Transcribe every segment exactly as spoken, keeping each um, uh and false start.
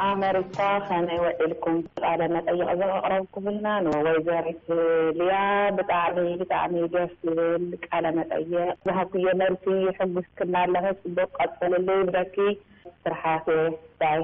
أمريكا خانة وإلكم على نتأي أزر أقربكم لنا ووزارة ليا بتعني بتعني جاسل على نتأي وهكذا مرتي حب سكنا لها سبق أطفال اللي بدكي سرحاتي باي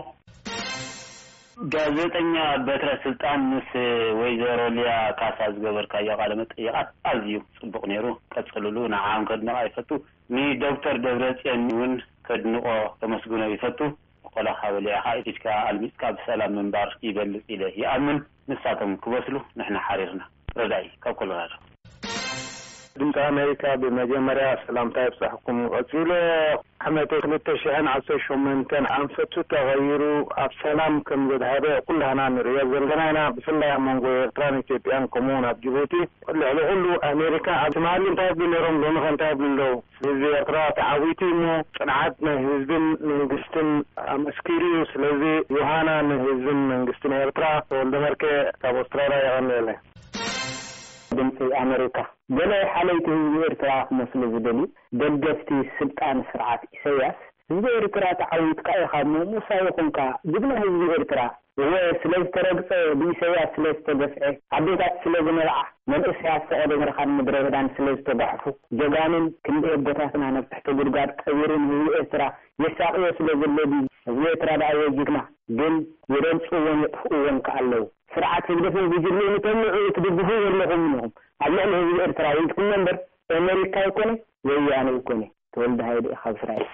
ጋዜጠኛ በትረ ስልጣን ምስ ወይዘሮ ሊያ ካሳ ዝገበርካ ያቃለ መጥያት አዝዩ ጽቡቅ ነይሩ ቀጽልሉ ንዓም ከድነው አይፈቱ ኒ ዶክተር ደብረጽዮን ከድንቆ ተመስግኖ ይፈቱ ቆላ ሐወሊያ ሃይቲካ አልሚስካ በሰላም መንባር ይበልጽ ኢለ ያምን ንሳቶም ክበስሉ ንሕና ሓሪርና ረዳይ ከኮሎራዶ ድምጽ አሜሪካ በመጀመሪያ ሰላምታ ይብጻሕኩም ወጽሎ አመት ሁለት ሺህ አስራ ስምንት አንፈቱ ተغيሩ አፍ ሰላም ከም ዘድሃበ ኩላና ንሪያ ዘለናና ብፍላይ መንጎ ኤርትራን ኢትዮጵያን ኮሙን አብ ጅቡቲ ሁሉ ሁሉ አሜሪካ አትማል ታብለሮም ለምን ታብለው ስለዚህ ኤርትራ ተዓዊቲሙ ጽንዓት ህዝብን መንግስትን አመስኪሪ ስለዚህ ዮሐና ህዝብን መንግስትን ኤርትራ ወልደመርከ ከአውስትራሊያ ያነለ ድምጽ አሜሪካ ገለ ሓለይቲ ኤርትራ መስለ ዝደሊ ደገፍቲ ስልጣን ስርዓት ኢሳያስ ህዝብ ኤርትራ ተዓዊትካ ይኻሙ ሙሳ ይኹንካ ጅብና ህዝብ ኤርትራ ወስለስተረግጸ ቢኢሳያስ ስለስተገፍዐ አቤታት ስለዝመርዓ መንእስ ያሰቀደ ምርኻን ምድረ በዳን ስለስተባሕፉ ጀጋንን ክንደ ቦታትና ነፍሕተ ጉድጓድ ቀይርን ህዝብ ኤርትራ የሳቅዮ ስለዘለዲ ህዝብ ኤርትራ ዳየጅግና ግን የረምጽውን ይጥፉውን ካለው ስርዓት ህዝብ ቢጅሉ ተምዑ ትድግፉ የለሁም ነው አላህ ህዝብ ኤርትራ ይልኩም ነበር አሜሪካ ይኮነ ወያኔ ይኮነ ተወልደ ሀይል እስራኤል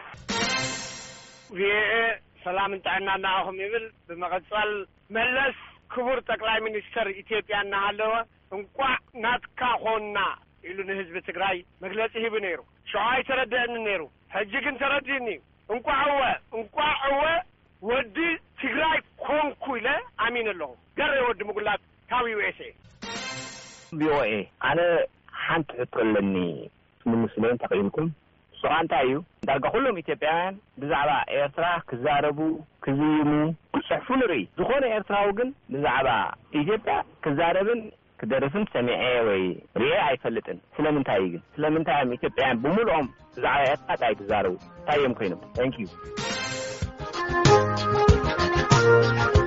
ሰላም እንጣናና አሁን ይብል በመቀጠል መለስ ክቡር ጠቅላይ ሚኒስትር ኢትዮጵያና አለወ እንኳን ናትካ ሆና ይሉን ህዝብ ትግራይ መግለጽ ይብ ነይሩ ሸዋይ ተረደን ነይሩ ህጅግን ተረድኒ እንኳን አወ እንኳን አወ ወዲ ትግራይ ኮንኩ ይለ አሚንለው ገረ ወድ ሙግላት ታዊ ወይሴ ቢኦኤ አነ ሓንት ተለኒ ሙስሊም ተቀይምኩም ሶራንታዩ ዳርጋ ሁሉም ኢትዮጵያውያን ብዛዕባ ኤርትራ ክዛረቡ ክዝይሙ ክጽሕፉ ንርኢ ዝኾነ ኤርትራዊ ግን ብዛዕባ ኢትዮጵያ ክዛረብን ክደርስን ሰሚዐ ወይ ርኤ አይፈልጥን ስለምንታይ ግን ስለምንታይ ኢትዮጵያውያን ብሙሉኦም ብዛዕባ ኤርትራ ክዛረቡ ታየም ኮይኖም ታንክ ዩ